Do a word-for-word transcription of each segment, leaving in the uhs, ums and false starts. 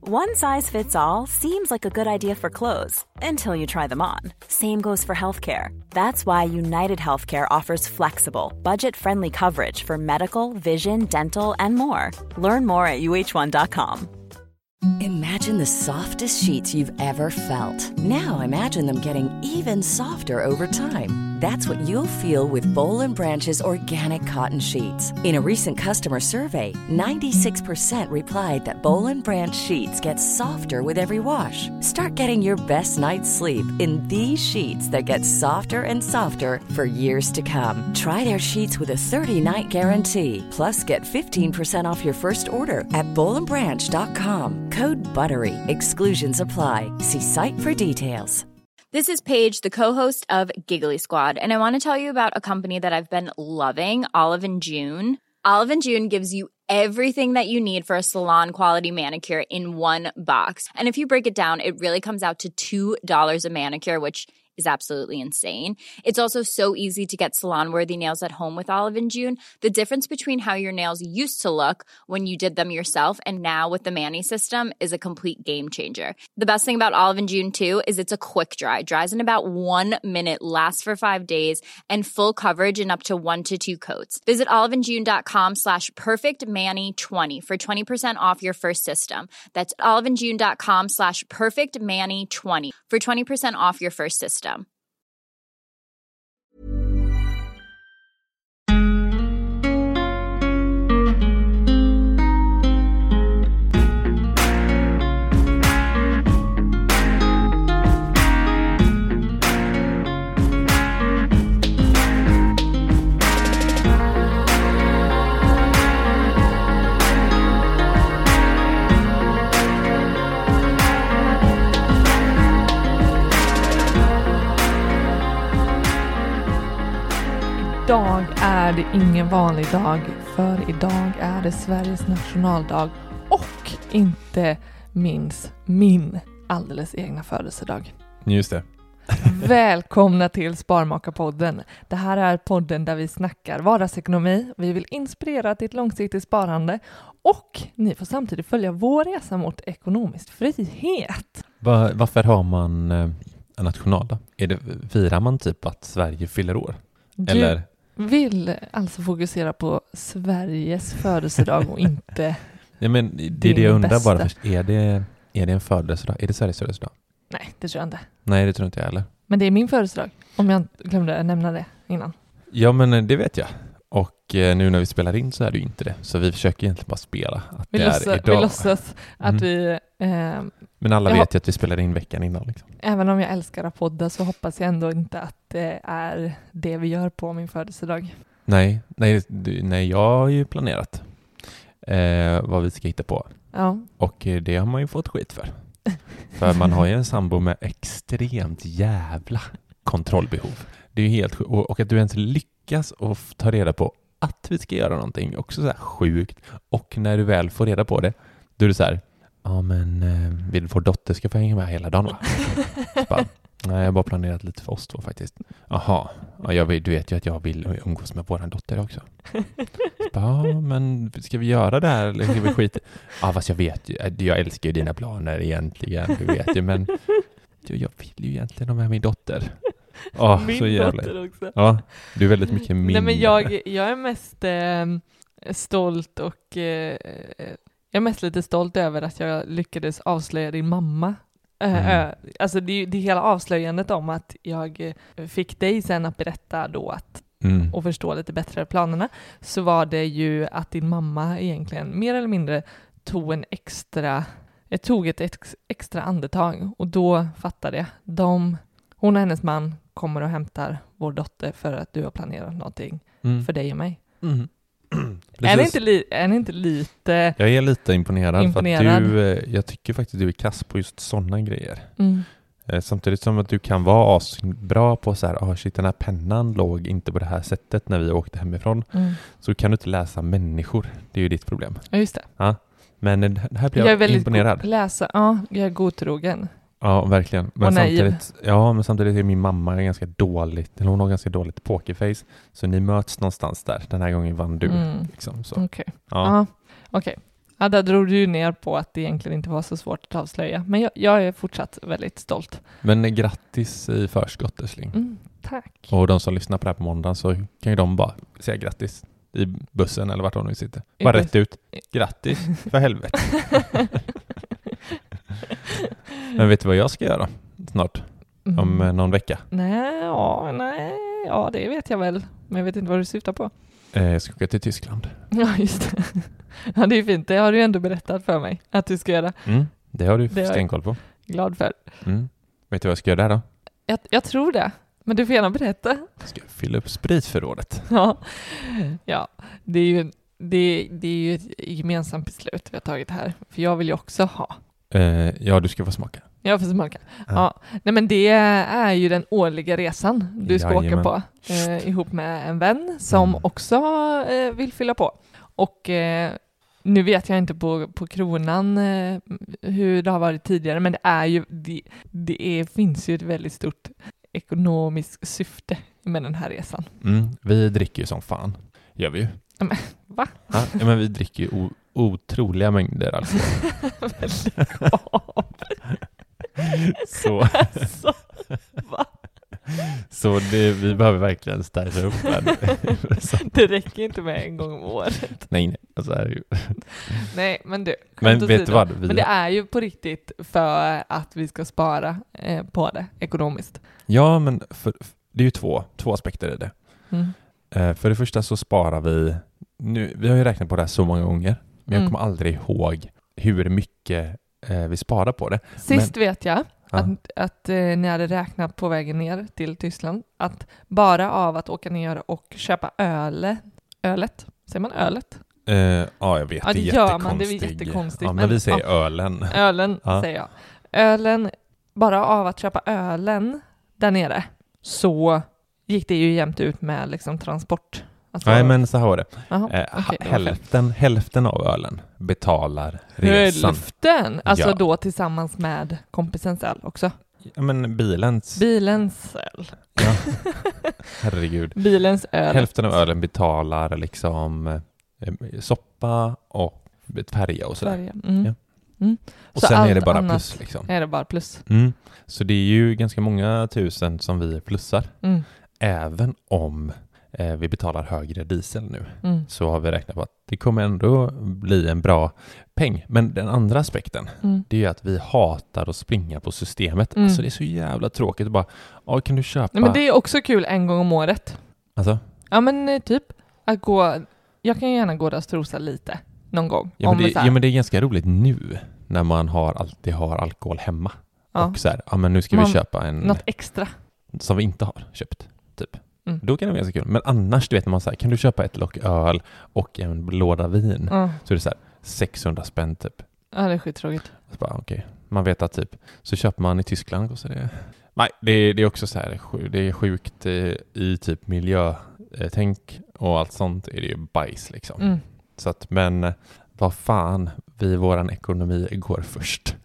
One size fits all seems like a good idea for clothes until you try them on. Same goes for healthcare. That's why United Healthcare offers flexible, budget-friendly coverage for medical, vision, dental, and more. Learn more at U H one dot com. Imagine the softest sheets you've ever felt. Now imagine them getting even softer over time. That's what you'll feel with Boll and Branch's organic cotton sheets. In a recent customer survey, ninety-six percent replied that Boll and Branch sheets get softer with every wash. Start getting your best night's sleep in these sheets that get softer and softer for years to come. Try their sheets with a thirty-night guarantee. Plus, get fifteen percent off your first order at boll and branch dot com. Code BUTTERY. Exclusions apply. See site for details. This is Paige, the co-host of Giggly Squad, and I want to tell you about a company that I've been loving, Olive and June. Olive and June gives you everything that you need for a salon-quality manicure in one box. And if you break it down, it really comes out to two dollars a manicure, which is absolutely insane. It's also so easy to get salon-worthy nails at home with Olive and June. The difference between how your nails used to look when you did them yourself and now with the Mani system is a complete game changer. The best thing about Olive and June, too, is it's a quick dry. Dries in about one minute, lasts for five days, and full coverage in up to one to two coats. Visit oliveandjune.com slash perfectmani20 for twenty percent off your first system. That's oliveandjune.com slash perfectmani20 for twenty percent off your first system. Idag är det ingen vanlig dag, för idag är det Sveriges nationaldag och inte minst min alldeles egna födelsedag. Just det. Välkomna till Sparmakarpodden. Det här är podden där vi snackar vardagsekonomi. Vi vill inspirera till ett långsiktigt sparande och ni får samtidigt följa vår resa mot ekonomisk frihet. Va, varför har man eh, en nationaldag? Är det, firar man typ att Sverige fyller år? Du Eller? Vill alltså fokusera på Sveriges födelsedag och inte Ja, men det är det jag undrar bara först. Är det, är det en födelsedag? Är det Sveriges födelsedag? Nej, det tror jag inte. Nej, det tror inte jag heller. Men det är min födelsedag, om jag glömde nämna det innan. Ja, men det vet jag. Och eh, nu när vi spelar in så är det ju inte det. Så vi försöker egentligen bara spela att vi det låtsas, är idag. Vi låtsas att mm. vi... Eh, men alla vet har... ju att vi spelar in veckan innan. Liksom. Även om jag älskar att podda så hoppas jag ändå inte att det är det vi gör på min födelsedag. Nej, nej, nej jag har ju planerat eh, vad vi ska hitta på. Ja. Och det har man ju fått skit för. För man har ju en sambo med extremt jävla kontrollbehov. Det är ju helt sjukt. Och att du ens lyckas och ta reda på att vi ska göra någonting också så här sjukt. Och när du väl får reda på det, då är det så här, ja men eh, vill vår dotter ska få hänga med hela dagen va? Så bara, nej, jag har bara planerat lite för oss två faktiskt. Jaha, ja, jag vet, du vet ju att jag vill umgås med våran dotter också. Ja, men ska vi göra det här? Eller ska vi skita? Ja, fast jag vet ju, jag älskar ju dina planer egentligen, du vet ju, men jag vill ju egentligen ha med min dotter. Ja, min så jävla. dotter också. Ja, du är väldigt mycket min. Nej, men jag, jag är mest eh, stolt och eh, jag är mest lite stolt över att jag lyckades avslöja din mamma. Mm. Alltså det, det hela avslöjandet om att jag fick dig sen att berätta då att mm. och förstå lite bättre planerna, så var det ju att din mamma egentligen mer eller mindre tog en extra jag tog ett ex, extra andetag och då fattade jag. De, hon och hennes man kommer och hämtar vår dotter för att du har planerat någonting mm. för dig och mig. Mm. Är, det inte li- är det inte lite Jag är lite imponerad, imponerad. För att du, jag tycker faktiskt att du är kass på just sådana grejer. Mm. Samtidigt som att du kan vara bra på så här, ah, shit, den här pennan låg inte på det här sättet när vi åkte hemifrån. Mm. Så kan du inte läsa människor. Det är ju ditt problem. Ja, just det. Ja. Men här blir jag, jag, är väldigt imponerad. God läsa. Ja, jag är godtrogen. Ja, verkligen. Men samtidigt, ja, men samtidigt är min mamma ganska dåligt. Hon har ganska dåligt pokerface. Så ni möts någonstans där. Den här gången vann du. Mm. Liksom, Okej. Okay. Ja. Okay. Ja, där drog du ju ner på att det egentligen inte var så svårt att avslöja. Men jag, jag är fortsatt väldigt stolt. Men grattis i förskott, Ösling. Mm, tack. Och de som lyssnar på det här på måndagen så kan ju de bara säga grattis i bussen eller vart de nu sitter. I bara bus- rätt ut. Grattis, för helvete. Men vet du vad jag ska göra snart? Mm. Om eh, någon vecka. Nej, ja, nej, ja, det vet jag väl. Men jag vet inte vad du syftar på. Eh, jag ska åka till Tyskland. Ja, just det. Ja, det är fint. Det har du ju ändå berättat för mig att du ska göra. Mm, det har du Det har stenkoll på. Glad för. Mm. Vet du vad jag ska göra där då? Jag, jag tror det. Men du får gärna berätta. Jag ska fylla upp spritförrådet. Ja, ja det, är ju, det, det är ju ett gemensamt beslut vi har tagit här. För jag vill ju också ha. Eh, ja, du ska få smaka. Jag får smaka. Ja. Ja. Nej, men det är ju den årliga resan du ska Jajamän. åka på. Eh, ihop med en vän som Mm. också eh, vill fylla på. Och eh, nu vet jag inte på, på kronan eh, hur det har varit tidigare. Men det är ju det, det är, finns ju ett väldigt stort ekonomiskt syfte med den här resan. Mm, vi dricker ju som fan. Gör vi ju. Ja, men, va? Ja, ja, men vi dricker ju o- otroliga mängder alkohol. så Alltså, va? så det, vi behöver verkligen stärka upp här. Så- Det räcker inte med en gång om året. nej, nej. Alltså, är det ju. Nej, men du. skämt Men vet åsido. du vad? Vi, Men det är ju på riktigt för att vi ska spara eh, på det ekonomiskt. ja, men för, det är ju två, två aspekter i det. Mm. Eh, för det första så sparar vi, nu, vi har ju räknat på det här så många gånger, men jag Mm. kommer aldrig ihåg hur mycket eh, vi sparar på det. Sist vet jag Ja. att, att eh, ni hade räknat på vägen ner till Tyskland att bara av att åka ner och köpa öle, ölet, säger man ölet? Eh, ja, jag vet. Ja, det är gör man, det är jättekonstigt. jättekonstigt, Ja, men, men- vi säger ja. ölen. Ölen Ja. säger jag. Ölen, bara av att köpa ölen där nere så gick det ju jämnt ut med liksom transport. Alltså, Nej, men så här var det. Jaha, Eh, okej, det var fel. hälften, hälften av ölen betalar resan. Hälften! Alltså Ja. då tillsammans med kompisens öl också. Ja, men bilens. Bilens öl. ja. Herregud. Bilens öl. Hälften av ölen betalar liksom eh, soppa och färja och sådär. Sverige. Mm. Ja. Mm. Och Så sen är allt det bara annat plus liksom. är det bara plus. Mm. Så det är ju ganska många tusen som vi plussar. Mm. Även om eh, vi betalar högre diesel nu. Mm. Så har vi räknat på att det kommer ändå bli en bra peng. Men den andra aspekten, Mm. det är ju att vi hatar att springa på systemet. Mm. Alltså det är så jävla tråkigt att bara, ja, kan du köpa? Nej, men det är också kul en gång om året. Alltså, Ja men eh, typ att gå, jag kan gärna gå där och strosa lite någon gång. ja, men Om det, så här- ja, men det är ganska roligt nu när man har, alltid har alkohol hemma. Ja. Och så här, ja men nu ska Man- vi köpa en Något extra. som vi inte har köpt, typ. Mm. Då kan det vara ganska kul. Men annars, du vet, när man säger, kan du köpa ett lock öl och en låda vin? Ja, Så är det så här, sexhundra spänn typ. ja det är skittråkigt. Så bara, okej. Man vet att typ, så köper man i Tyskland och så det. Nej, det är, det är också så här, sju- det är sjukt i, i typ miljötänk och allt sånt är det ju bajs liksom. Mm. Så att, men eh, vad fan, vi, våran ekonomi går först.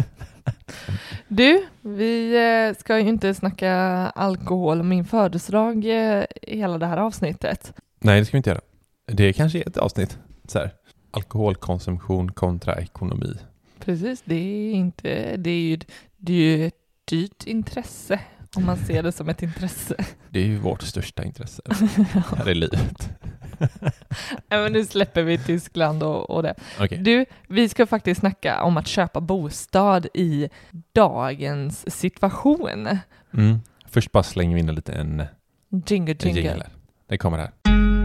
Du, vi eh, ska ju inte snacka alkohol och min födelsedag eh, i hela det här avsnittet. Nej, det ska vi inte göra. Det kanske är ett avsnitt. Så här, alkoholkonsumtion kontra ekonomi. Precis, det är inte, det är ju, det är ju ett dyrt intresse om man ser det som ett intresse. Det är ju vårt största intresse här i livet. Ja, men nu släpper vi Tyskland och, och det. Okej. Du, vi ska faktiskt snacka om att köpa bostad i dagens situation. Mm. Först bara slänger vi in en liten Jingle jingle. jingle. jingle. Det kommer här.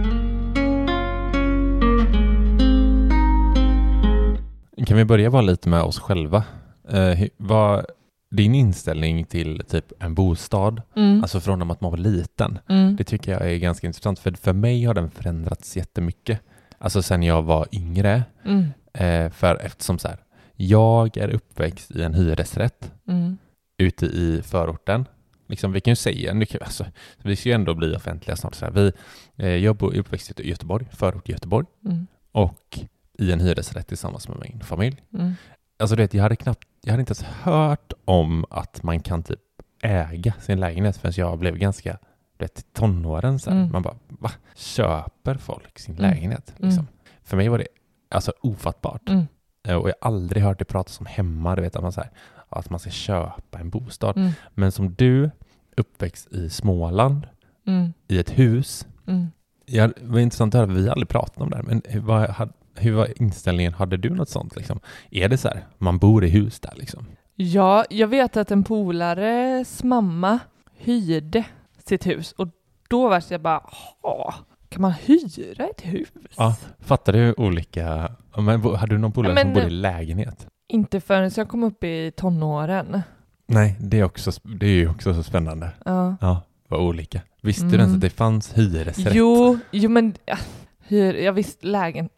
Kan vi börja bara lite med oss själva? Eh, hu- vad din inställning till typ en bostad, Mm. alltså från att man var liten, Mm. det tycker jag är ganska intressant. För för mig har den förändrats jättemycket. Alltså sen jag var yngre. Mm. Eh, för eftersom så här, jag är uppväxt i en hyresrätt Mm. ute i förorten. Liksom, vi kan ju säga, nu kan, alltså, vi ska ju ändå bli offentliga snart. Så här. Vi, eh, jag bor uppväxt i Göteborg, förort i Göteborg. Mm. Och i en hyresrätt tillsammans med min familj. Mm. Alltså du vet, jag hade knappt, jag hade inte ens hört om att man kan typ äga sin lägenhet förrän jag blev ganska, du vet, tonåren så här. Mm. Man bara, va? Köper folk sin Mm. lägenhet? Mm. Liksom. För mig var det alltså ofattbart. Mm. Och jag har aldrig hört det pratas om hemma, du vet att man, så här, att man ska köpa en bostad. Mm. Men som du, uppväxt i Småland, Mm. i ett hus. Mm. Ja, det var intressant att höra, vi har aldrig pratat om det här, men hur var, hur var inställningen? Hade du något sånt liksom? Är det så här, man bor i hus där liksom? Ja, jag vet att en polares mamma hyrde sitt hus och då var jag bara, ja, kan man hyra ett hus? Ja, fattar du olika, men hade du någon polare men, som bodde i lägenhet? Inte förrän jag kom upp i tonåren. Nej, det är, också, det är ju också så spännande. Ja. Ja, vad olika. Visste Mm. du ens att det fanns hyresrätt? Jo, jo men ja, hyr, jag visste lägen,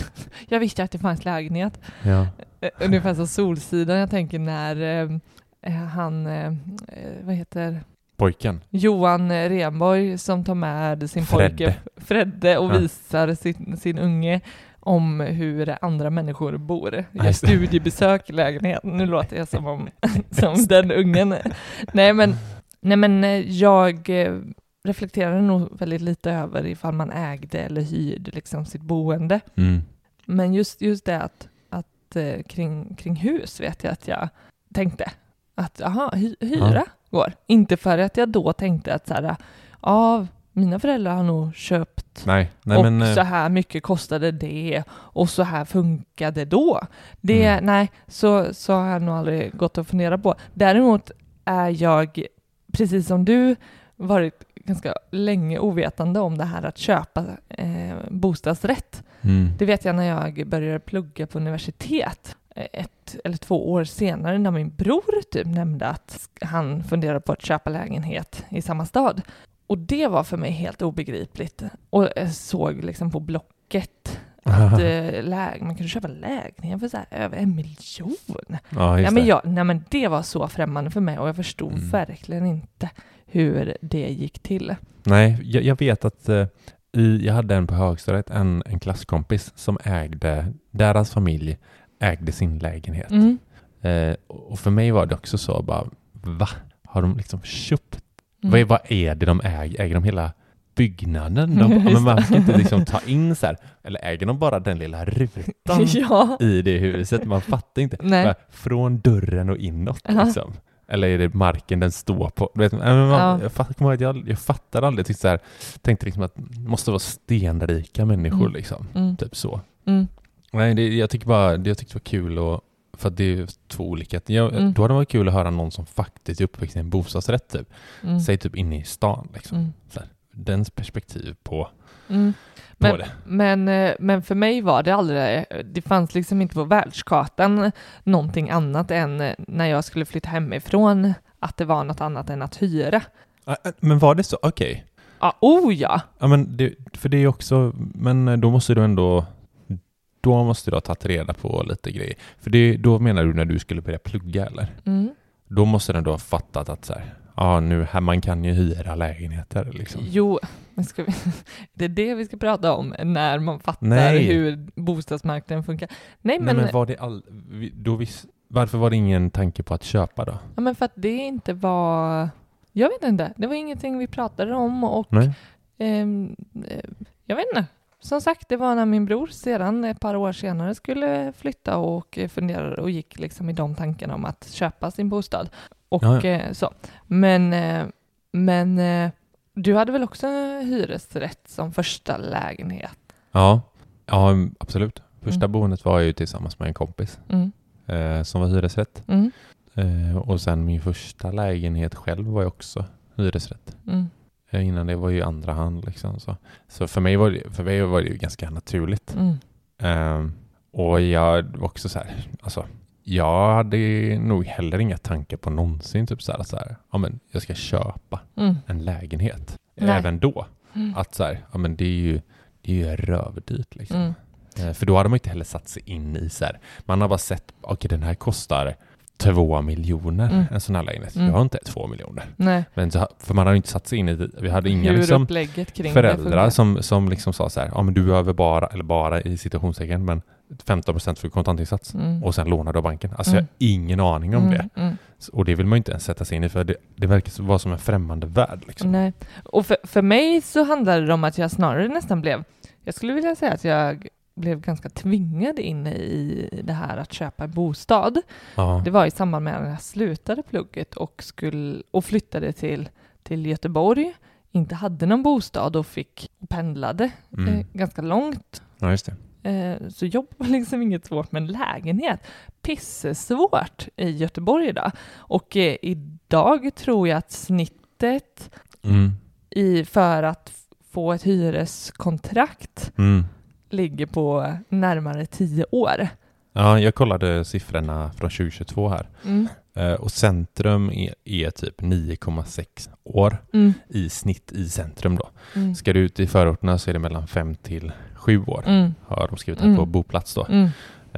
jag visste att det fanns lägenhet. Ja. Ungefär som Solsidan, jag tänker när eh, han, eh, vad heter Pojken? Johan Renborg som tar med sin Fredde. pojke Fredde och Ja. visar sin, sin unge om hur andra människor bor. Ja, Jag studiebesök i lägenheten. Nu låter jag som om som den ungen. Nej men, nej men jag reflekterar nog väldigt lite över ifall man ägde eller hyrde liksom sitt boende. Mm. Men just, just det att, att eh, kring, kring hus vet jag att jag tänkte att aha, hy, hyra Ja. går. Inte för att jag då tänkte att så här, ja, mina föräldrar har nog köpt Nej, nej och men... så här mycket kostade det och så här funkade då. Det, Mm. nej, så, så har jag nog aldrig gått att fundera på. Däremot är jag, precis som du, varit ganska länge ovetande om det här att köpa eh, bostadsrätt. Mm. Det vet jag när jag började plugga på universitet ett eller två år senare när min bror typ nämnde att han funderade på att köpa lägenhet i samma stad. Och det var för mig helt obegripligt. Och jag såg liksom på Blocket att äh, läg- man kunde köpa lägenhet för så här, över en miljon. Ja, just Ja, men det. jag, nej, men det var så främmande för mig och jag förstod Mm. verkligen inte hur det gick till. Nej, jag, jag vet att eh, i, jag hade en på högstadiet, en, en klasskompis som ägde, deras familj ägde sin lägenhet. Mm. Eh, och för mig var det också så bara, va? Har de liksom köpt? Mm. Vad, är, vad är det de äger? Äger de hela byggnaden? De, ja, men man ska inte liksom ta in så här, eller äger de bara den lilla rutan Ja. i det huset? Man fattar inte. Nej. Bara, från dörren och inåt Ja. liksom. Eller är det marken den står på? Du vet, men man, Ja. jag, fatt, jag, jag fattar aldrig. Tyckte, så här, tänkte liksom att det måste vara stenrika människor. Mm. Liksom. Mm. Typ så. Mm. Nej, det, jag tycker bara jag tyckte det var kul. Och, för att det är två olika. Jag, Mm. Då hade det varit kul att höra någon som faktiskt är uppväxt i en bostadsrätt. Typ. Mm. Säg typ inne i stan. Liksom. Mm. Så här, dens perspektiv på, Mm. på Men, det. men, eh, men för mig var det aldrig, det fanns liksom inte på världskartan någonting annat än eh, när jag skulle flytta hemifrån att det var något annat än att hyra. Ah, Men var det så? Okej. Okay. Ja, oh ja! Ja, men det, för det är ju också, men då måste du ändå, då måste du ha tagit reda på lite grejer. För det, då menar du när du skulle börja plugga, eller? Mm. Då måste du ändå ha fattat att så här, ja, nu här, man kan ju hyra lägenheter liksom. Jo, men ska vi, det är det vi ska prata om när man fattar Nej. hur bostadsmarknaden funkar. Nej, men, Nej, men var det all, då vis, varför var det ingen tanke på att köpa då? ja, men för att det inte var, jag vet inte, det var ingenting vi pratade om och Nej. ehm, eh, jag vet inte. Som sagt, det var när min bror sedan ett par år senare skulle flytta och funderade och gick liksom i de tankarna om att köpa sin bostad. Och Ja, ja. eh, så. Men, eh, men eh, du hade väl också hyresrätt som första lägenhet? Ja, ja absolut. Första Mm. boendet var jag ju tillsammans med en kompis Mm. eh, som var hyresrätt. Mm. Eh, och sen min första lägenhet själv var ju också hyresrätt. Mm. Eh, innan det var ju andra hand liksom. Så, så för mig var det, för mig var det ju ganska naturligt. Mm. Eh, och jag var också så här, alltså jag hade nog heller inga tankar på någonsin typ så här, så här ja men jag ska köpa Mm. en lägenhet. Nej. Även då. Mm. Att så här, ja men det är ju, det är ju rövdyrt liksom. Mm. Eh, för då hade man inte heller satt sig in i så här, man har bara sett, okej okay, den här kostar två miljoner, Mm. en sån här lägenhet. Mm. Jag har inte två miljoner. Nej. Men så, för man har ju inte satt sig in i det. Vi hade inga Hur liksom, upplägget kring det föräldrar funkar. som, som liksom sa så här, ja men du behöver bara, eller bara i situationstecken, men femton procent för kontantinsats Mm. och sen lånar du av banken. Alltså Mm. jag har ingen aning om Mm. det. Mm. Och det vill man ju inte ens sätta sig in i, för det, det verkar vara som en främmande värld. Liksom. Nej. Och för, för mig så handlade det om att jag snarare nästan blev, jag skulle vilja säga att jag blev ganska tvingad in i det här att köpa en bostad. Ja. Det var i samband med att jag slutade plugget och, skulle, och flyttade till, till Göteborg. Inte hade någon bostad och fick och pendlade Mm. eh, ganska långt. Ja, just det. Eh, så jobb var liksom inget svårt, men lägenhet pissesvårt i Göteborg idag. Och eh, idag tror jag att snittet Mm. i, för att f- få ett hyreskontrakt Mm. ligger på närmare tio år. Ja, jag kollade siffrorna från tjugo tjugotvå här. Mm. Eh, och centrum är, är typ nio komma sex år Mm. i snitt i centrum då. Mm. Ska du ut i förorterna så är det mellan fem till sju år. Mm. Har de skrivit här Mm. på boplats då. Mm.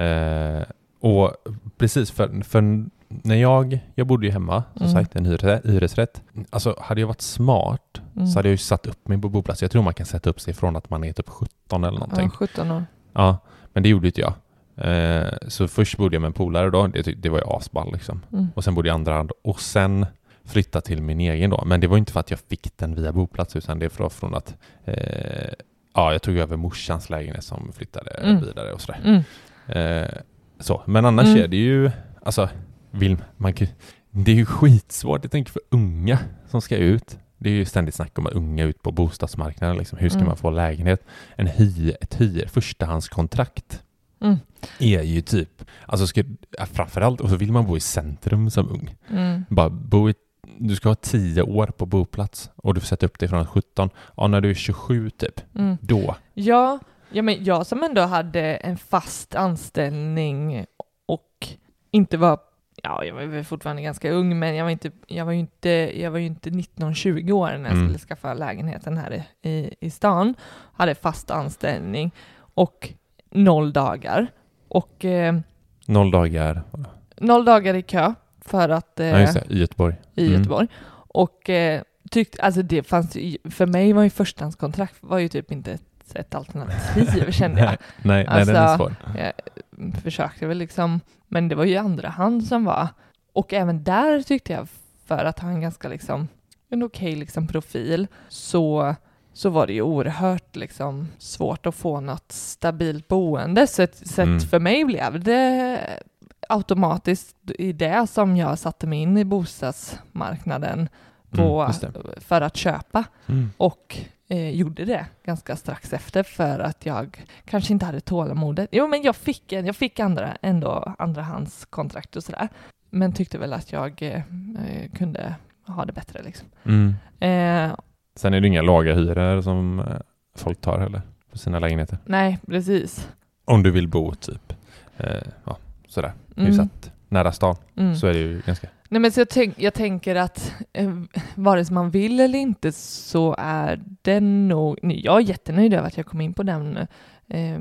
Eh, och precis för, för när jag, jag bodde ju hemma som Mm. sagt, en hyresrätt, hyresrätt. Alltså hade jag varit smart Mm. så hade jag ju satt upp mig på boplats. Jag tror man kan sätta upp sig från att man är typ sjutton eller någonting. Ja, sjutton år. Ja, men det gjorde inte jag. Eh, så först bodde jag med en polare då. Det, det var ju asball liksom. Mm. Och sen bodde jag i andra hand. Och sen flyttade till min egen då. Men det var inte för att jag fick den via boplats, utan det var från att eh, ja, jag tog över morsans lägenhet som flyttade Mm. vidare och sådär. Mm. Eh, så. Men annars Mm. är det ju, alltså, vill man, det är ju skitsvårt. Jag tänker för unga som ska ut. Det är ju ständigt snack om att unga ut på bostadsmarknaden. Liksom. Hur ska Mm. man få lägenhet? En hy, ett hyr, förstahandskontrakt Mm. är ju typ, alltså ska, ja, framförallt, och så vill man bo i centrum som ung. Mm. Bara bo i, du ska ha tio år på boplats och du får sätta upp dig från sjutton. Ja, när du är tjugosju typ, Mm. då. Ja, ja, men jag som ändå hade en fast anställning och inte var, ja, jag var väl fortfarande ganska ung, men jag var inte, jag var ju inte, jag var ju inte nitton tjugo år när jag Mm. skulle skaffa lägenheten här i, i, i stan. Hade fast anställning och noll dagar. Och eh, Noll dagar. noll dagar i kö för att eh, Ja, just det, i Göteborg. i Mm. Göteborg. Och eh, tyckte, alltså det fanns ju, för mig var ju förstahandskontrakt var ju typ inte ett, ett alternativ, kände jag. Nej, nej, Alltså, nej, den är svår. Jag försökte väl liksom, men det var ju andra hand som var. Och även där tyckte jag, för att ha en ganska liksom, en okej liksom profil, så, så var det ju oerhört liksom svårt att få något stabilt boende. Så, att- så att Mm. för mig blev det automatiskt i det som jag satte mig in i bostadsmarknaden på, Mm, just det. för att köpa. Mm. Och eh, gjorde det ganska strax efter för att jag kanske inte hade tålamodet. Jo, men jag fick, en, jag fick andra, ändå andrahandskontrakt och sådär. Men tyckte väl att jag eh, kunde ha det bättre liksom. Mm. Eh, Sen är det inga laga hyror som eh, folk tar heller på sina lägenheter. nej, precis. Om du vill bo typ eh, ja, sådär, Mm. hyfsat nära stan, Mm. så är det ju ganska... Nej, men så jag, tänk, jag tänker att eh, vare sig man vill eller inte så är det nog... Jag är jättenöjd över att jag kom in på den eh,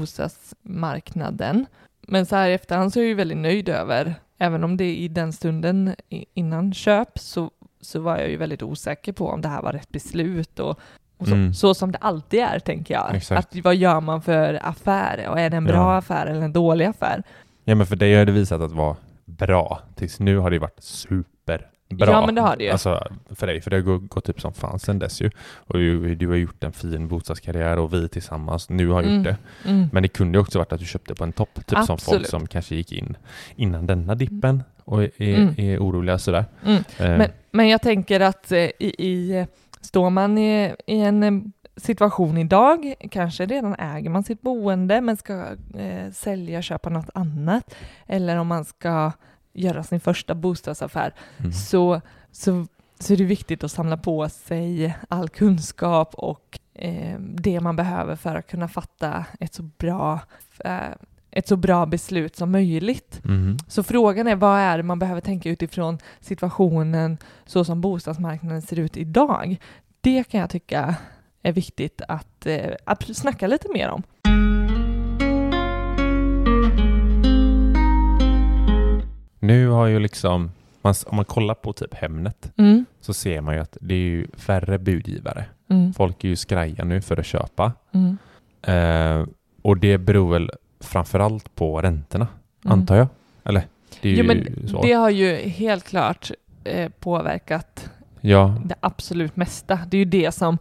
bostadsmarknaden. Men så här i efterhand så är jag ju väldigt nöjd över, även om det i den stunden i, innan köp så, så var jag ju väldigt osäker på om det här var rätt beslut och, och så, Mm. så som det alltid är, tänker jag. Exakt. Att vad gör man för affär? Och är det en bra Ja. affär eller en dålig affär? Ja, men för dig har det visat att vara bra. Tills nu har det varit superbra. Ja, men det har det ju. Alltså för dig, för det har gått, gått typ som fan sen dess ju. Och du, du har gjort en fin bostadskarriär och vi tillsammans nu har Mm. gjort det. Mm. Men det kunde ju också varit att du köpte på en topp. Typ som folk Absolut. som kanske gick in innan denna dippen och är, Mm. är oroliga sådär. Mm. Eh, Men, men jag tänker att eh, i, i, står man i, i en eh, situation idag, kanske redan äger man sitt boende men ska eh, sälja, köpa något annat, eller om man ska göra sin första bostadsaffär, mm. så, så, så är det viktigt att samla på sig all kunskap och eh, det man behöver för att kunna fatta ett så bra, eh, ett så bra beslut som möjligt. Mm. Så frågan är, vad är det man behöver tänka utifrån situationen så som bostadsmarknaden ser ut idag? Det kan jag tycka är viktigt att, eh, att snacka lite mer om. Nu har ju liksom, man, om man kollar på typ Hemnet Mm. så ser man ju att det är ju färre budgivare. Mm. Folk är ju skraja nu för att köpa. Mm. Eh, och det beror väl framförallt på räntorna, Mm. antar jag. Eller? Det är Jo, ju men så. det har ju helt klart eh, påverkat Ja, det absolut mesta. Det är ju det som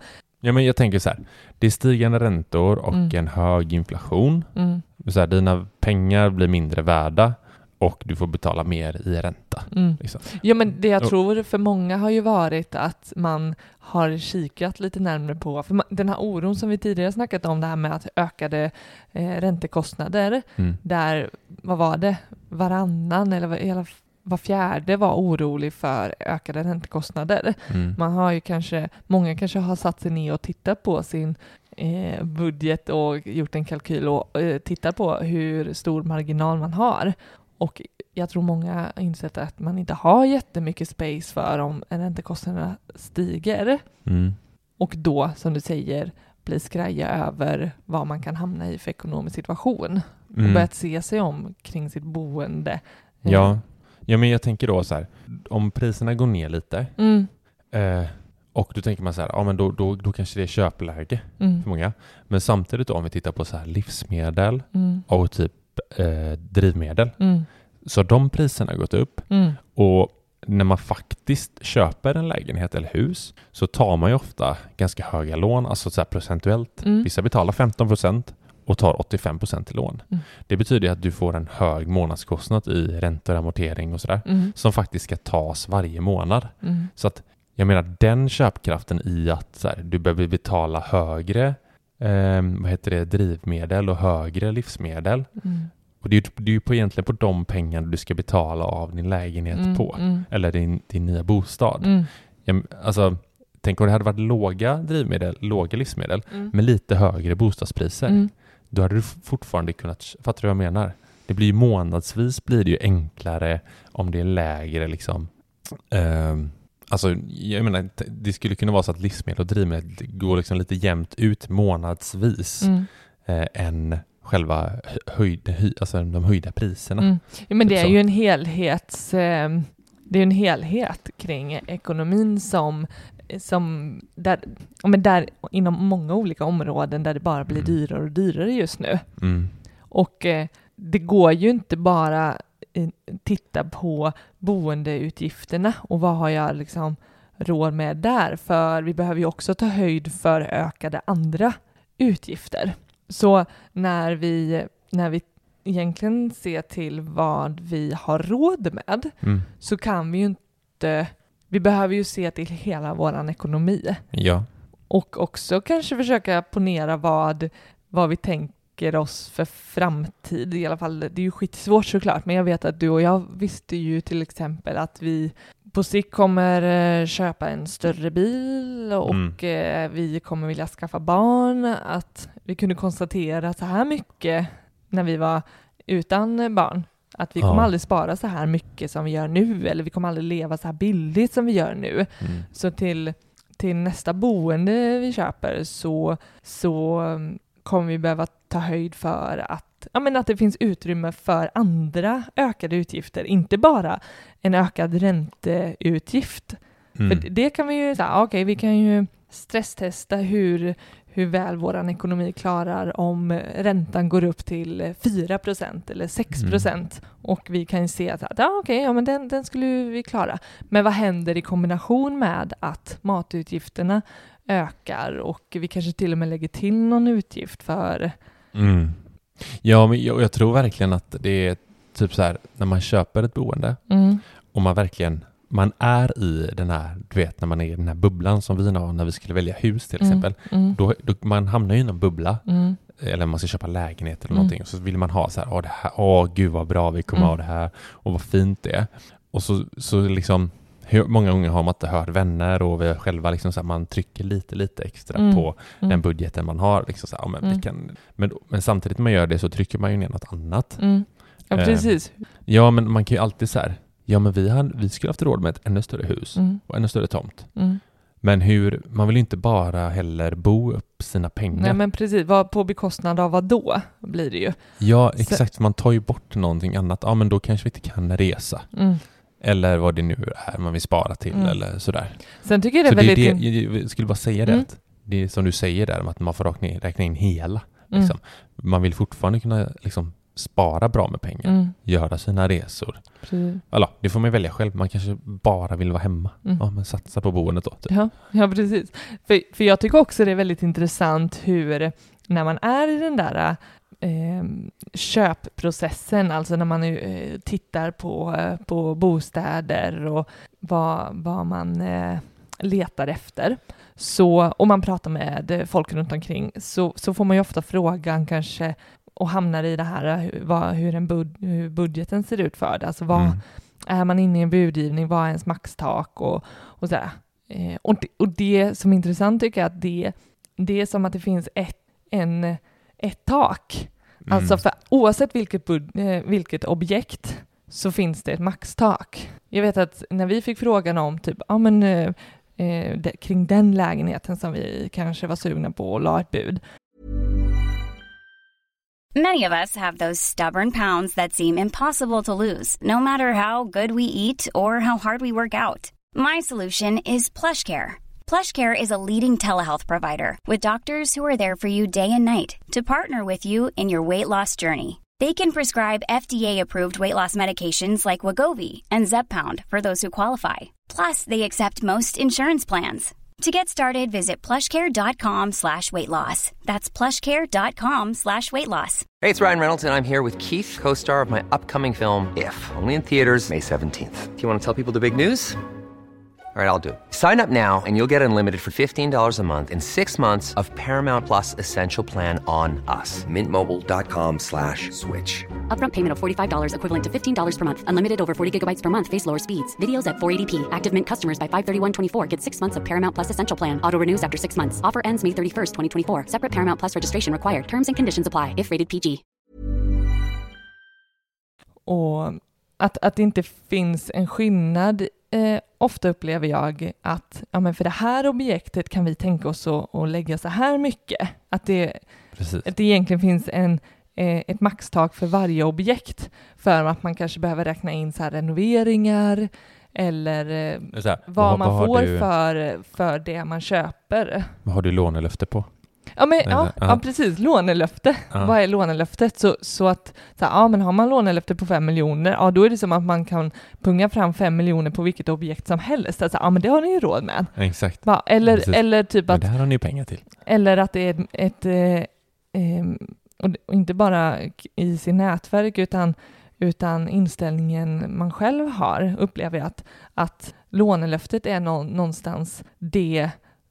Ja, men jag tänker så här. Det är stigande räntor och Mm. en hög inflation. Mm. Så här, dina pengar blir mindre värda och du får betala mer i ränta. Mm. Liksom. Ja, men det jag Och- tror för många har ju varit att man har kikat lite närmare på, för man, den här oron som vi tidigare snackat om, det här med att ökade eh, räntekostnader, Mm. där, vad var det, varannan eller vad- hela var fjärde var orolig för ökade räntekostnader. Mm. Man har ju kanske, många kanske har satt sig ner och tittat på sin eh, budget och gjort en kalkyl och eh, tittat på hur stor marginal man har. Och jag tror många har insett att man inte har jättemycket space för om räntekostnaderna stiger. Mm. Och då, som du säger, blir skraja över vad man kan hamna i för ekonomisk situation. Och Mm. börjat se sig om kring sitt boende. Ja. ja, men jag tänker då så här. Om priserna går ner lite Mm, eh, och då tänker man så här, ja men då, då, då kanske det är köpläge mm, för många. Men samtidigt då, om vi tittar på så här livsmedel mm, och typ eh, drivmedel, mm, så har de priserna gått upp. mm, Och när man faktiskt köper en lägenhet eller hus så tar man ju ofta ganska höga lån, alltså så här procentuellt. Mm. Vissa betalar femton procent och tar åttiofem procent i lån. Mm. Det betyder att du får en hög månadskostnad i räntor, amortering och sådär mm, som faktiskt ska tas varje månad. mm, Så att jag menar den köpkraften i att så här, du behöver betala högre eh, vad heter det, drivmedel och högre livsmedel. mm, Och det är ju, det är ju på, egentligen på de pengarna du ska betala av din lägenhet mm, på. mm, Eller din, din nya bostad. mm, Jag, alltså, tänk om det hade varit låga drivmedel, låga livsmedel mm, med lite högre bostadspriser. mm. Då hade du fortfarande kunnat, fattar du vad jag menar? Det blir ju månadsvis blir det ju enklare om det är lägre liksom. Um, alltså, jag menar, det skulle kunna vara så att livsmedel och drivmedel går liksom lite jämnt ut månadsvis Mm. eh, än själva höjd, höj, alltså de höjda priserna. Mm. Ja, men det Typ är så. ju en helhets, eh, det är en helhet kring ekonomin som, som där, ja, men där inom många olika områden där det bara blir Mm. dyrare och dyrare just nu. Mm. Och eh, det går ju inte bara eh, titta på boendeutgifterna och vad har jag liksom råd med där, för vi behöver ju också ta höjd för ökade andra utgifter. Så när vi, när vi egentligen ser till vad vi har råd med Mm. så kan vi ju inte, vi behöver ju se till hela våran ekonomi Ja. och också kanske försöka ponera vad, vad vi tänker oss för framtid. I alla fall, det är ju skitsvårt såklart, men jag vet att du och jag visste ju till exempel att vi på sikt kommer eh, köpa en större bil och Mm. eh, vi kommer vilja skaffa barn. Att vi kunde konstatera så här mycket när vi var utan barn. Att vi Ja. kommer aldrig spara så här mycket som vi gör nu, eller vi kommer aldrig leva så här billigt som vi gör nu. Mm. Så till, till nästa boende vi köper så, så um, kommer vi behöva ta höjd för att, ja, men att det finns utrymme för andra ökade utgifter. Inte bara en ökad ränteutgift. Mm. För det kan vi ju säga, okej, okay, vi kan ju stresstesta hur, hur väl vår ekonomi klarar om räntan går upp till fyra procent eller sex procent. Mm. Och vi kan ju se att ja, okej, okay, ja, men den, den skulle vi klara. Men vad händer i kombination med att matutgifterna ökar och vi kanske till och med lägger till någon utgift för... Mm. Ja, men jag, jag tror verkligen att det är typ så här, när man köper ett boende Mm. och man verkligen, man är i den här, du vet när man är i den här bubblan som vi har när vi skulle välja hus till exempel, Mm. Mm. då, då man hamnar ju i någon bubbla, Mm. eller man ska köpa lägenhet eller Mm. någonting, och så vill man ha så här, åh det här, åh gud vad bra vi kommer Mm. ha det här och vad fint det är. Och så, så liksom, hur många gånger har man inte hört vänner och vi själva liksom så här, man trycker lite lite extra Mm. på Mm. den budgeten man har liksom så här, ja, men, Mm. vi kan, men, men samtidigt när man gör det så trycker man ju ner något annat. Mm. Ja, Eh, precis. Ja, men man kan ju alltid så här, ja men vi, har, vi skulle haft råd med ett ännu större hus Mm. och ännu större tomt. Mm. Men hur, man vill ju inte bara heller bo upp sina pengar. Nej, men precis. Vad, på bekostnad av vad då blir det ju. Ja, exakt. Man tar ju bort någonting annat. Ja, men då kanske vi inte kan resa. Mm. Eller vad det nu är man vill spara till Mm. eller sådär. Sen tycker jag det Så är väldigt... det, in- det, jag skulle bara säga det, Mm. att det är som du säger där, att man får räkna in, räkna in hela. Mm. Liksom. Man vill fortfarande kunna liksom, spara bra med pengar, Mm. göra sina resor. Precis. Alltså, det får man välja själv. Man kanske bara vill vara hemma. Mm. Ja, men satsa på boendet då. Typ. Ja, ja, precis. För, för jag tycker också det är väldigt intressant hur, när man är i den där eh, köpprocessen, alltså när man eh, tittar på, eh, på bostäder och vad, vad man eh, letar efter, så, och man pratar med folk runt omkring, så, så får man ju ofta frågan kanske, och hamnar i det här hur, vad, hur, en bud, hur budgeten ser ut för det. Alltså vad, Mm. är man inne i en budgivning, vad är ens maxtak och, och sådär. Eh, och, det, och det som är intressant tycker jag att det, det är som att det finns ett, en, ett tak. Mm. Alltså för oavsett vilket, bud, eh, vilket objekt så finns det ett maxtak. Jag vet att när vi fick frågan om typ, ja men eh, eh, det, kring den lägenheten som vi kanske var sugna på och la ett bud. Many of us have those stubborn pounds that seem impossible to lose, no matter how good we eat or how hard we work out. My solution is PlushCare. PlushCare is a leading telehealth provider with doctors who are there for you day and night to partner with you in your weight loss journey. They can prescribe F D A-approved weight loss medications like Wegovy and Zepbound for those who qualify. Plus, they accept most insurance plans. To get started, visit plushcare.com slash weight loss. That's plushcare.com slash weight loss. Hey, it's Ryan Reynolds, and I'm here with Keith, co-star of my upcoming film, If, only in theaters May seventeenth. Do you want to tell people the big news? All right, I'll do it. Sign up now and you'll get unlimited for fifteen dollars a month and six months of Paramount Plus Essential Plan on us. Mint Mobile dot com slash switch. Upfront payment of forty-five dollars equivalent to fifteen dollars per month. Unlimited over forty gigabytes per month. Face lower speeds. Videos at four eighty p. Active Mint customers by five thirty-one twenty-four get six months of Paramount Plus Essential Plan. Auto renews after six months. Offer ends May thirty-first, twenty twenty-four. Separate Paramount Plus registration required. Terms and conditions apply if rated P G. Och att, att det inte finns en skillnad. Eh, ofta upplever jag att ja, men för det här objektet kan vi tänka oss att, att lägga så här mycket. Att det, att det egentligen finns en, eh, ett maxtak för varje objekt. För att man kanske behöver räkna in så här renoveringar eller eh, här, vad, vad man vad får du, för, för det man köper. Vad har du lånelöfte på? Ja, men, Eller, ja, ja. ja, precis. Lånelöfte. Ja. Vad är lånelöftet? Så, så att, så här, ja, men har man lånelöfte på fem miljoner, ja, då är det som att man kan punga fram fem miljoner på vilket objekt som helst. Alltså, ja, men det har ni ju råd med. Exakt. Va? Eller, Precis. eller typ Men att, det här har ni pengar till. eller att det är ett, ett eh, eh, och det- och inte bara i sin nätverk, utan, utan inställningen man själv har, upplever jag att, att lånelöftet är nå, någonstans det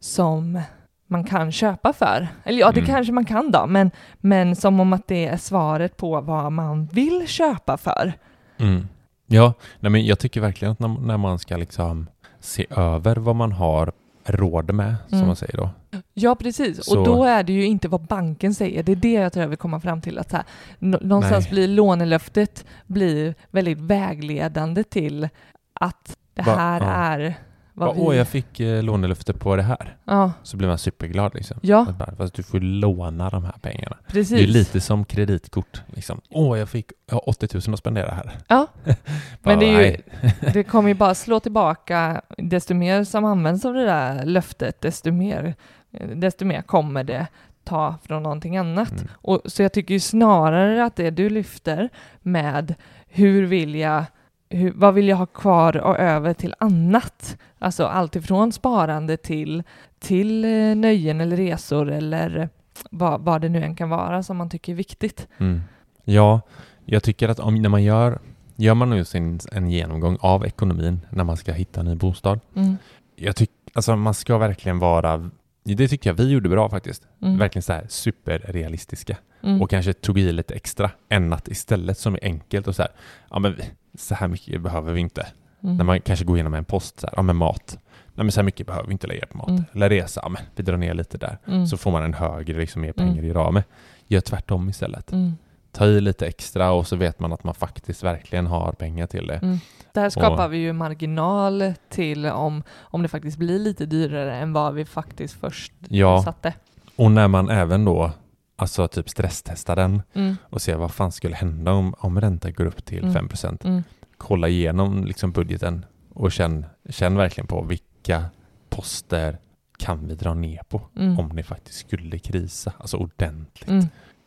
som man kan köpa för. Eller ja, det Mm. kanske man kan då, men, men som om att det är svaret på vad man vill köpa för. Mm. Ja, nej, men jag tycker verkligen att när, när man ska liksom se över vad man har råd med, som Mm. man säger då. Ja, precis. Så- Och då är det ju inte vad banken säger. Det är det jag tror jag vill komma fram till. Att så här, nå- någonstans Nej. blir lånelöftet blir väldigt vägledande till att det Va- här ja. är vad Bara, vi... Åh, jag fick eh, lånelöfte på det här. Ja, Så blir man superglad liksom. Ja. Men bara, fast du får låna de här pengarna. precis. Det är lite som kreditkort. Liksom. Åh, jag fick jag har åttio tusen att spendera här. Ja, Bara, men det är ju, nej. det kommer ju bara slå tillbaka. Desto mer som används av det där löftet, desto mer, desto mer kommer det ta från någonting annat. Mm. Och, så jag tycker ju snarare att det du lyfter med hur vill jag, hur, vad vill jag ha kvar och över till annat? Alltså allt ifrån sparande till, till eh, nöjen eller resor eller vad, vad det nu än kan vara som man tycker är viktigt. Mm. Ja, jag tycker att om, när man gör, gör man nu sin, en genomgång av ekonomin när man ska hitta en ny bostad. Mm. Jag tycker, alltså man ska verkligen vara, det tycker jag vi gjorde bra faktiskt. Mm. Verkligen så här superrealistiska. Mm. Och kanske tog i lite extra än att istället som är enkelt och så här, ja men vi, så här mycket behöver vi inte. Mm. När man kanske går igenom en post så här, ja men mat. Nej men så här mycket behöver vi inte lägga på mat. Mm. Eller resa, ja men vi drar ner lite där. Mm. Så får man en högre, liksom mer pengar Mm. i ramen. Gör tvärtom istället. Mm. Ta i lite extra och så vet man att man faktiskt verkligen har pengar till det. Mm. Där skapar Och- vi ju marginal till om, om det faktiskt blir lite dyrare än vad vi faktiskt först Ja, satte. och när man även då alltså typ stresstestar den Mm. och ser vad fan skulle hända om, om räntan går upp till Mm. fem procent. Mm. Kolla igenom liksom budgeten och känn, känn verkligen på vilka poster kan vi dra ner på Mm. om det faktiskt skulle krisa, alltså ordentligt. Mm.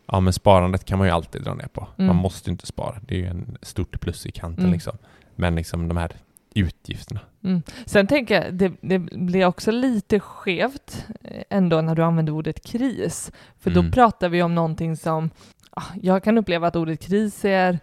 Ja, men sparandet kan man ju alltid dra ner på. Mm. Man måste ju inte spara. Det är ju en stort plus i kanten Mm. liksom. Men liksom de här utgifterna. Mm. Sen tänker jag, det, det blir också lite skevt ändå när du använder ordet kris. För Mm. då pratar vi om någonting som, jag kan uppleva att ordet kris är,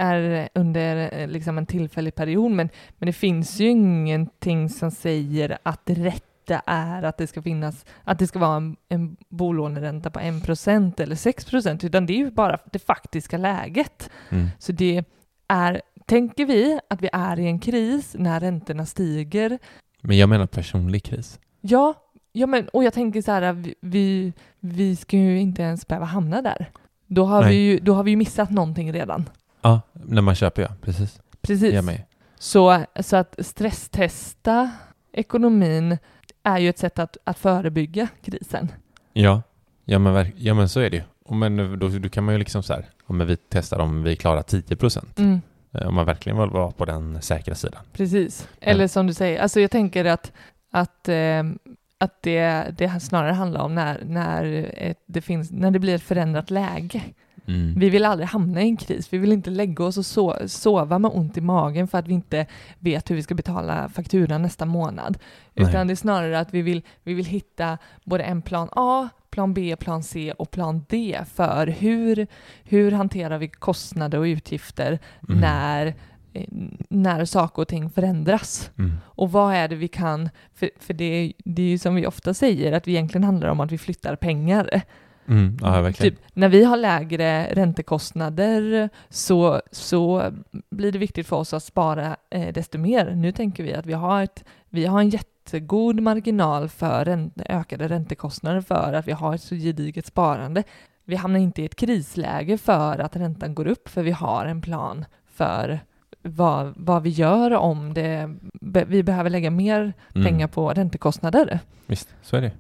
är under liksom en tillfällig period, men, men det finns ju ingenting som säger att rätt är att det ska finnas, att det ska vara en, en bolåneränta på en procent eller sex procent, utan det är ju bara det faktiska läget. Mm. Så det är, tänker vi att vi är i en kris när räntorna stiger. Men jag menar personlig kris. Ja, ja men, och jag tänker så här, vi, vi, vi ska ju inte ens behöva hamna där. Då har, vi ju, då har vi ju missat någonting redan. Ja, när man köper, ja. Precis. Precis. Jag med. Så, så att stresstesta ekonomin är ju ett sätt att, att förebygga krisen. Ja, ja men, verk- ja, men så är det ju. Och men då, då kan man ju liksom så här, om vi testar om vi klarar tio procent. Mm. Om man verkligen vill vara på den säkra sidan. Precis. Eller Ja. som du säger, alltså jag tänker att, att, eh, att det, det snarare handlar om när, när, ett, det finns, när det blir ett förändrat läge. Mm. Vi vill aldrig hamna i en kris. Vi vill inte lägga oss och so- sova med ont i magen för att vi inte vet hur vi ska betala fakturan nästa månad. Nej. Utan det är snarare att vi vill, vi vill hitta både en plan A, plan B, plan C och plan D för hur, hur hanterar vi kostnader och utgifter Mm. när, eh, när saker och ting förändras. Mm. Och vad är det vi kan, för, för det, det är ju som vi ofta säger att vi egentligen handlar om att vi flyttar pengar. Mm. Ja, verkligen. Typ, när vi har lägre räntekostnader så, så blir det viktigt för oss att spara eh, desto mer. Nu tänker vi att vi har, ett, vi har en jättegod marginal för ränte, ökade räntekostnader för att vi har ett så gediget sparande. Vi hamnar inte i ett krisläge för att räntan går upp, för vi har en plan för vad, vad vi gör om det, be, vi behöver lägga mer Mm. pengar på räntekostnader. Visst, så är det.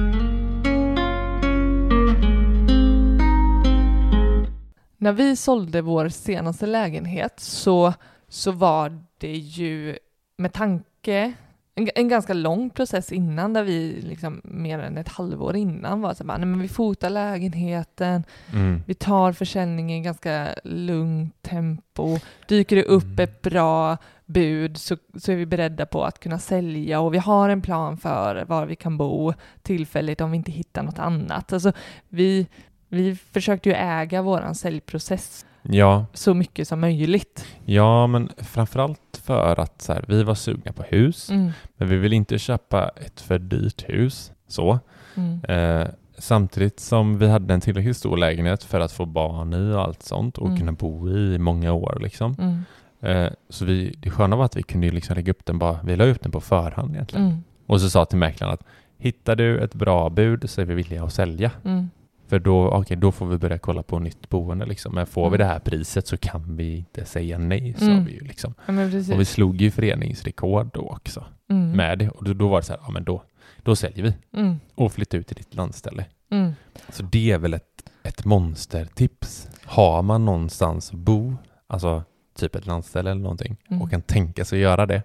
När vi sålde vår senaste lägenhet så, så var det ju med tanke, en, en ganska lång process innan där vi liksom mer än ett halvår innan var så bara, nej men vi fotar lägenheten, Mm. vi tar försäljningen i ganska lugnt tempo, dyker det upp Mm. ett bra bud så, så är vi beredda på att kunna sälja och vi har en plan för var vi kan bo tillfälligt om vi inte hittar något annat. Alltså vi Vi försökte ju äga våran säljprocess Ja, så mycket som möjligt. ja, men framförallt för att så här, vi var sugna på hus, Mm. men vi vill inte köpa ett för dyrt hus. Så. Mm. Eh, samtidigt som vi hade en tillräckligt stor lägenhet för att få barn i och allt sånt och Mm. kunna bo i i många år. Liksom. Mm. Eh, så vi, det sköna var att vi kunde ju liksom lägga upp den bara, vi la upp den på förhand egentligen. Mm. Och så sa till mäklaren att hittar du ett bra bud så är vi villiga att sälja. Mm. För då, okay, då får vi börja kolla på nytt boende. Liksom. Men får Mm. vi det här priset så kan vi inte säga nej. Så Mm. vi ju liksom. Ja, men precis. Och vi slog ju föreningsrekord då också Mm. med det. Och då, då var det så här, ja men då, då säljer vi. Mm. Och flyttar ut till ditt landställe. Mm. Så det är väl ett, ett monstertips. Har man någonstans att bo, alltså typ ett landställe eller någonting, Mm. och kan tänka sig göra det,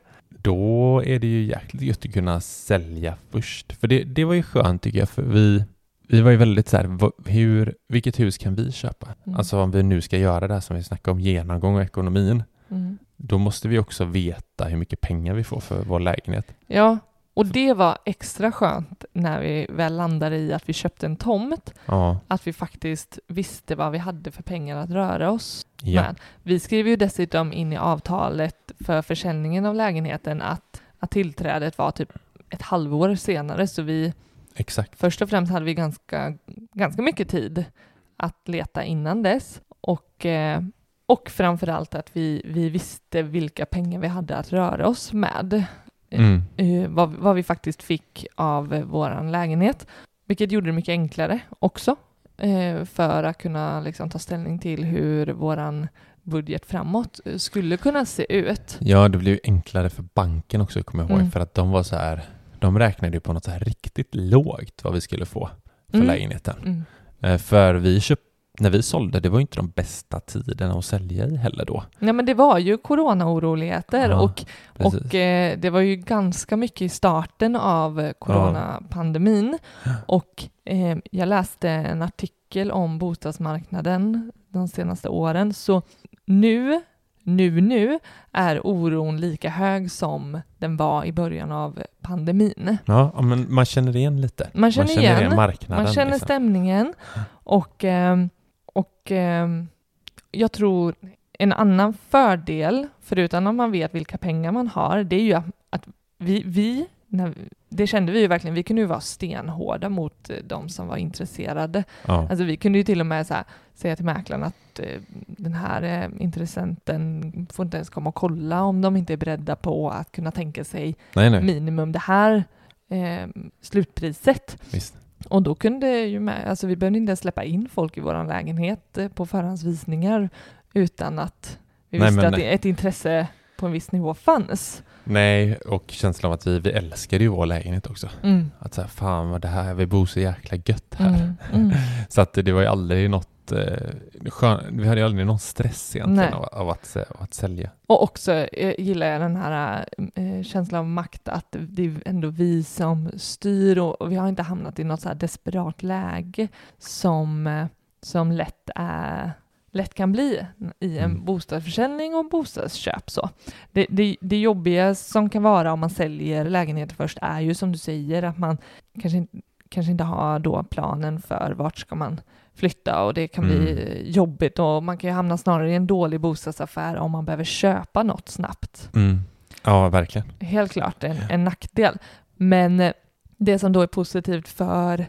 då är det ju jäkligt gött att kunna sälja först. För det, det var ju skönt tycker jag, för vi, vi var ju väldigt så här, vad- hur, vilket hus kan vi köpa? Mm. Alltså om vi nu ska göra det här som vi snackar om, genomgång och ekonomin, Mm. då måste vi också veta hur mycket pengar vi får för vår lägenhet. Ja, och det var extra skönt när vi väl landade i att vi köpte en tomt, Ja, att vi faktiskt visste vad vi hade för pengar att röra oss ja. med. Vi skrev ju dessutom in i avtalet för försäljningen av lägenheten att, att tillträdet var typ ett halvår senare, så vi Exakt. först och främst hade vi ganska, ganska mycket tid att leta innan dess och, eh, och framförallt att vi, vi visste vilka pengar vi hade att röra oss med. Mm. Eh, vad, vad vi faktiskt fick av eh, våran lägenhet, vilket gjorde det mycket enklare också eh, för att kunna liksom, ta ställning till hur våran budget framåt eh, skulle kunna se ut. Ja, det blev ju enklare för banken också, kommer jag ihåg, Mm. för att de var så här, de räknade ju på något så här riktigt lågt vad vi skulle få för Mm. lägenheten. Mm. Eh, för vi köpte, när vi sålde, det var ju inte de bästa tiderna att sälja i heller då. Ja, men det var ju coronaoroligheter Ja, och, precis. och eh, det var ju ganska mycket i starten av eh, coronapandemin. Och eh, jag läste en artikel artikel om bostadsmarknaden de senaste åren. Så nu, nu, nu är oron lika hög som den var i början av pandemin. Ja, men man känner igen lite. Man känner, man känner igen, igen marknaden. Man känner liksom. stämningen. Och, och jag tror en annan fördel, förutom att man vet vilka pengar man har, det är ju att vi, vi när, det kände vi ju verkligen, vi kunde ju vara stenhårda mot de som var intresserade. Ja. Alltså vi kunde ju till och med så här, säga till mäklaren att eh, den här eh, intressenten får inte ens komma och kolla om de inte är beredda på att kunna tänka sig nej, nej. minimum det här eh, slutpriset. Visst. Och då kunde ju med, alltså vi behövde inte ens släppa in folk i vår lägenhet eh, på förhandsvisningar utan att vi nej, visste att nej. ett intresse på en viss nivå fanns. Nej, och känslan av att vi, vi älskade ju vår lägenhet också. Mm. Att så här, fan vad det här, vi bor så jäkla gött här. Mm. Mm. Så att det var ju aldrig något, eh, skön, vi hade ju aldrig någon stress egentligen av, av, att, av att sälja. Och också eh, gillar jag den här eh, känslan av makt, att det är ändå vi som styr och, och vi har inte hamnat i något så här desperat läge som, eh, som lätt är... lätt kan bli i en mm. bostadsförsäljning och bostadsköp. Så. Det, det, det jobbiga som kan vara om man säljer lägenheter först är ju som du säger att man kanske inte, kanske inte har då planen för vart ska man flytta och det kan mm. bli jobbigt och man kan ju hamna snarare i en dålig bostadsaffär om man behöver köpa något snabbt. Mm. Ja, verkligen. Helt klart en, en nackdel. Men det som då är positivt för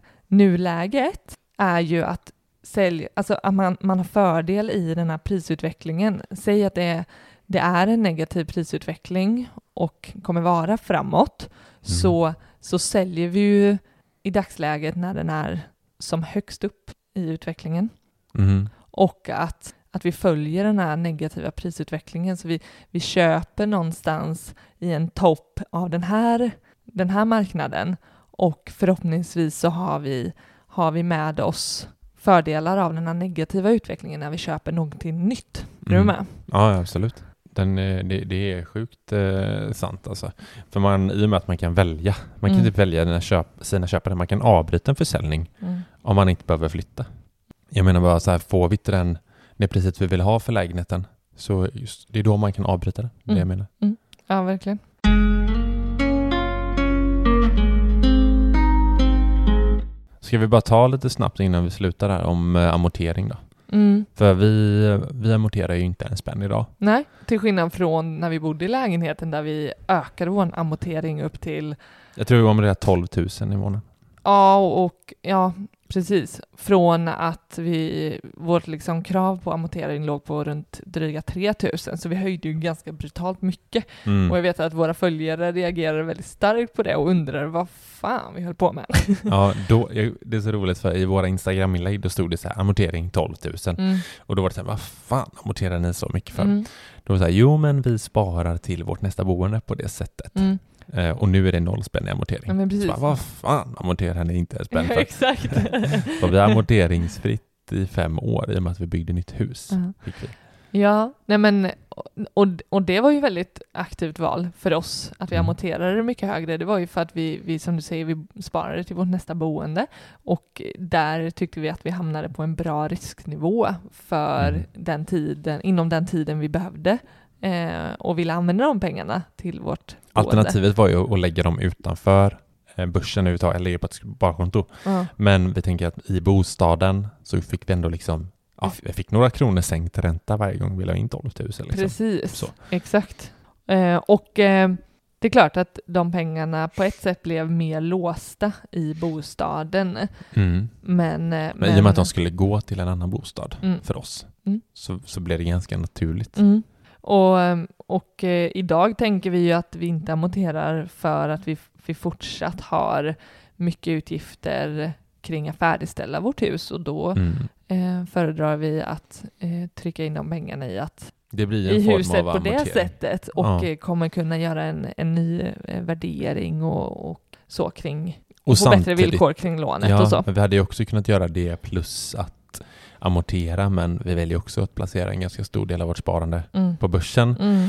nuläget är ju att Sälj, alltså att man, man har fördel i den här prisutvecklingen. Säg att det är, det är en negativ prisutveckling och kommer vara framåt. Mm. Så, så säljer vi ju i dagsläget när den är som högst upp i utvecklingen. Mm. Och att, att vi följer den här negativa prisutvecklingen. Så vi, vi köper någonstans i en topp av den här, den här marknaden. Och förhoppningsvis så har vi, har vi med oss fördelar av den här negativa utvecklingen när vi köper någonting nytt. Är mm. du med? Ja, absolut. Den, det, det är sjukt eh, sant alltså. För man, i och med att man kan välja. Man kan mm. typ välja dina köp, sina köpare. Man kan avbryta en försäljning mm. om man inte behöver flytta. Jag menar bara så här, får vi inte den, det priset vi vill ha för lägenheten, så just, det är då man kan avbryta det. Det mm. jag menar. Mm. Ja, verkligen. Ska vi bara ta lite snabbt innan vi slutar här om eh, amortering då? Mm. För vi, vi amorterar ju inte en spänn idag. Nej, till skillnad från när vi bodde i lägenheten där vi ökade vår amortering upp till... Jag tror vi amorterade tolv tusen i månaden. Ja, och ja, precis. Från att vi, vårt liksom krav på amortering låg på runt dryga tre tusen. Så vi höjde ju ganska brutalt mycket. Mm. Och jag vet att våra följare reagerade väldigt starkt på det och undrade vad fan vi höll på med. Ja, då, det är så roligt för i våra Instagram-inlägg då stod det så här, amortering tolv tusen. Mm. Och då var det så här, vad fan amorterar ni så mycket för? Mm. Då var det så här, jo men vi sparar till vårt nästa boende på det sättet. Mm. Uh, och nu är det noll spänn i amortering. Ja, men precis. Så bara, vad fan amorterar ni inte spänn för? Exakt. Så vi är amorteringsfritt i fem år i och med att vi byggde nytt hus. Uh-huh. Ja, nej men och, och det var ju väldigt aktivt val för oss att vi mm. amorterade mycket högre. Det var ju för att vi, vi som du säger, vi sparade till vårt nästa boende och där tyckte vi att vi hamnade på en bra risknivå för mm. den tiden, inom den tiden vi behövde. Eh, och ville använda de pengarna till vårt alternativet boende. Var ju att lägga dem utanför eh, börsen överhuvudtaget eller på ett sparkonto. Mm. Men vi tänker att i bostaden så fick vi ändå liksom, ja, vi fick några kronor sänkt ränta varje gång vi la in tolv tusen. Liksom. Precis, så. Exakt. Eh, och eh, det är klart att de pengarna på ett sätt blev mer låsta i bostaden. Mm. Men, men, men i och med att de skulle gå till en annan bostad mm. för oss mm. så, så blev det ganska naturligt. Mm. Och, och eh, idag tänker vi ju att vi inte amorterar för att vi, vi fortsatt har mycket utgifter kring att färdigställa vårt hus och då mm. eh, föredrar vi att eh, trycka in de pengarna i att det blir en i form huset av på det sättet och ja. eh, kommer kunna göra en, en ny eh, värdering och, och så kring och få bättre villkor kring lånet ja, och så. Men vi hade ju också kunnat göra det plus att amortera, men vi väljer också att placera en ganska stor del av vårt sparande mm. på börsen. Mm.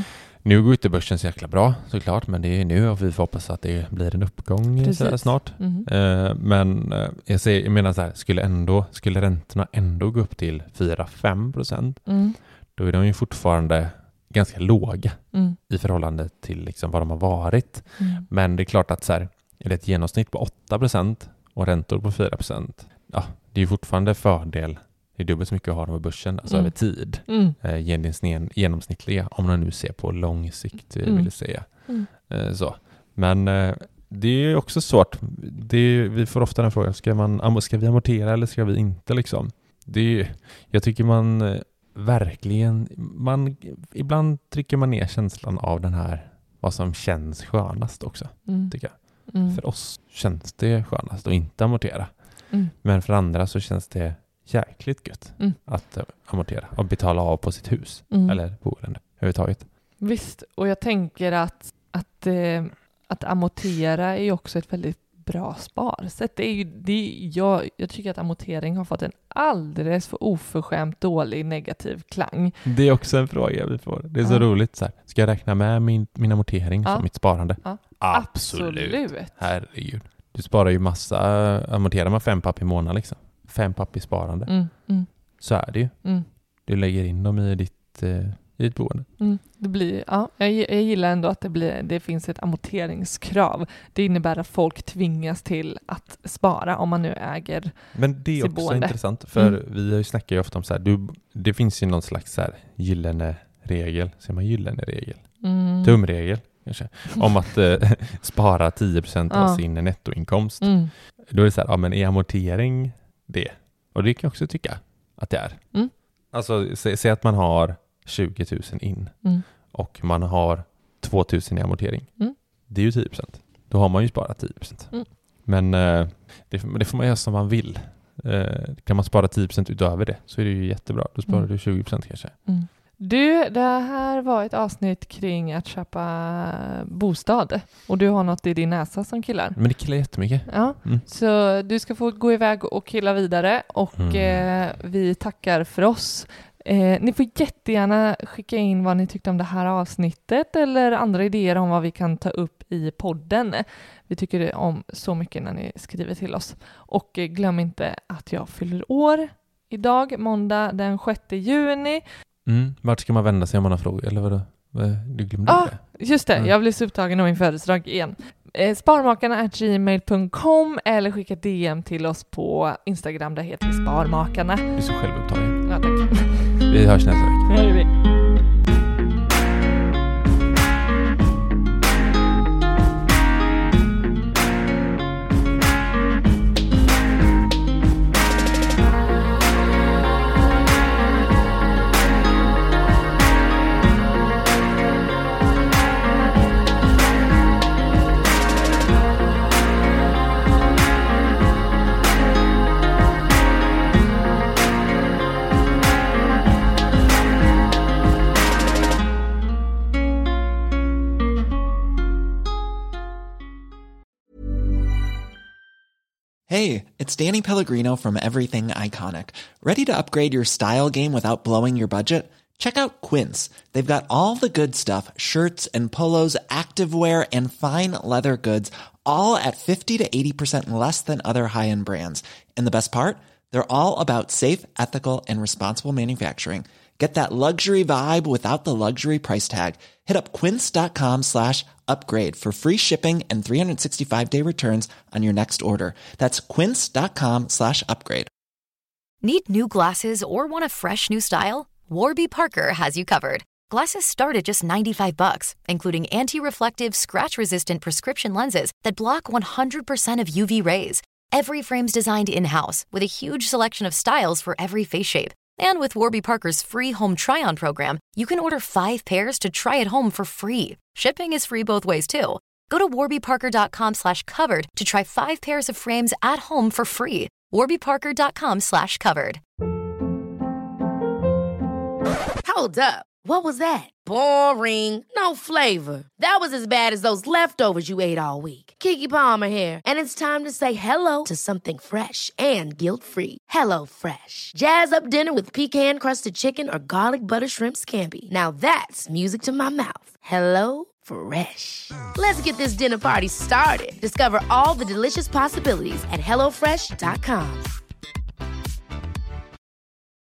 Nu går inte börsen så jäkla bra såklart, men det är nu och vi får hoppas att det blir en uppgång så snart. Mm. Eh, men eh, jag, ser, jag menar så här, skulle, ändå, skulle räntorna ändå gå upp till fyra till fem procent, Mm. då är de ju fortfarande ganska låga Mm. i förhållande till liksom vad de har varit. Mm. Men det är klart att så här, är det ett genomsnitt på åtta procent och räntor på fyra procent, ja, det är ju fortfarande fördel. Det är dubbelt så mycket att ha dem på börsen, alltså Mm. över tid. Mm. Eh, gen- genomsnittliga, om man nu ser på lång sikt, Mm. vill jag säga. Mm. Eh, så. Men eh, det är ju också svårt. Det är, vi får ofta den frågan, ska, man, ska vi amortera eller ska vi inte? Liksom? Det är, jag tycker man eh, verkligen, man, ibland trycker man ner känslan av den här, vad som känns skönast också, Mm. tycker jag. Mm. För oss känns det skönast att inte amortera. Mm. Men för andra så känns det jäkligt gött Mm. att uh, amortera och betala av på sitt hus Mm. eller boende överhuvudtaget. Visst, och jag tänker att, att, eh, att amortera är ju också ett väldigt bra sparsätt. Det är ju, det är, jag, jag tycker att amortering har fått en alldeles för oförskämt dålig negativ klang. Det är också en fråga vi får. Det är så Ja. roligt. Så här. Ska jag räkna med min, min amortering Ja. som mitt sparande? Ja. Absolut. Absolut. Herregud. Du sparar ju massa, amorterar man fem papp i månaden liksom. Fem papp i sparande. Mm, mm, Så är det ju. mm, Du lägger in dem i ditt, eh, i ditt boende. mm. Det blir, ja, jag, jag gillar ändå att det, blir, det finns ett amorteringskrav. Det innebär att folk tvingas till att spara om man nu äger. Men det är sitt också boende. intressant, för Mm. vi snackar ju ofta om så här, du, det finns ju någon slags så här gyllene regel, säger man gyllene regel? Mm. Tumregel kanske, om att eh, spara tio procent av Ja. sin nettoinkomst. Mm. Då är det så här, ja men är amortering det? Och det kan jag också tycka att det är. Mm. Alltså, sä, säg att man har tjugo tusen in Mm. och man har två tusen i amortering. Mm. Det är ju tio procent. Då har man ju sparat tio procent. Mm. Men eh, det, det får man göra som man vill. Eh, kan man spara tio procent utöver det så är det ju jättebra. Då sparar Mm. du tjugo procent kanske. Mm. Du, det här var ett avsnitt kring att köpa bostad och du har något i din näsa som killar. Men det killar jättemycket. Ja, Mm. så du ska få gå iväg och killa vidare och Mm. eh, vi tackar för oss. Eh, ni får jättegärna skicka in vad ni tyckte om det här avsnittet eller andra idéer om vad vi kan ta upp i podden. Vi tycker det om så mycket när ni skriver till oss. Och eh, glöm inte att jag fyller år idag, måndag den sjätte juni. Mm. Vart ska man vända sig om man har frågor? Eller vadå? Du glömde Ah, det? just det, Mm. jag blev så upptagen av min födelsedag igen. Eh, sparmakarna at gmail punkt com eller skicka D M till oss på Instagram, där heter vi Sparmakarna. Du är så självupptagen. Ja, tack. Vi hörs nästa vecka. Det gör vi. Hey, it's Danny Pellegrino from Everything Iconic. Ready to upgrade your style game without blowing your budget? Check out Quince. They've got all the good stuff, shirts and polos, activewear, and fine leather goods, all at fifty to eighty percent less than other high-end brands. And the best part? They're all about safe, ethical, and responsible manufacturing. Get that luxury vibe without the luxury price tag. Hit up quince.com slash upgrade for free shipping and three sixty-five day returns on your next order. That's quince.com slash upgrade. Need new glasses or want a fresh new style? Warby Parker has you covered. Glasses start at just ninety-five bucks, including anti-reflective, scratch-resistant prescription lenses that block one hundred percent of U V rays. Every frame's designed in-house with a huge selection of styles for every face shape. And with Warby Parker's free home try-on program, you can order five pairs to try at home for free. Shipping is free both ways, too. Go to warbyparker.com slash covered to try five pairs of frames at home for free. warbyparker.com slash covered. Hold up. What was that? Boring. No flavor. That was as bad as those leftovers you ate all week. Keke Palmer here, and it's time to say hello to something fresh and guilt-free. Hello Fresh. Jazz up dinner with pecan-crusted chicken or garlic butter shrimp scampi. Now that's music to my mouth. Hello Fresh. Let's get this dinner party started. Discover all the delicious possibilities at hello fresh dot com.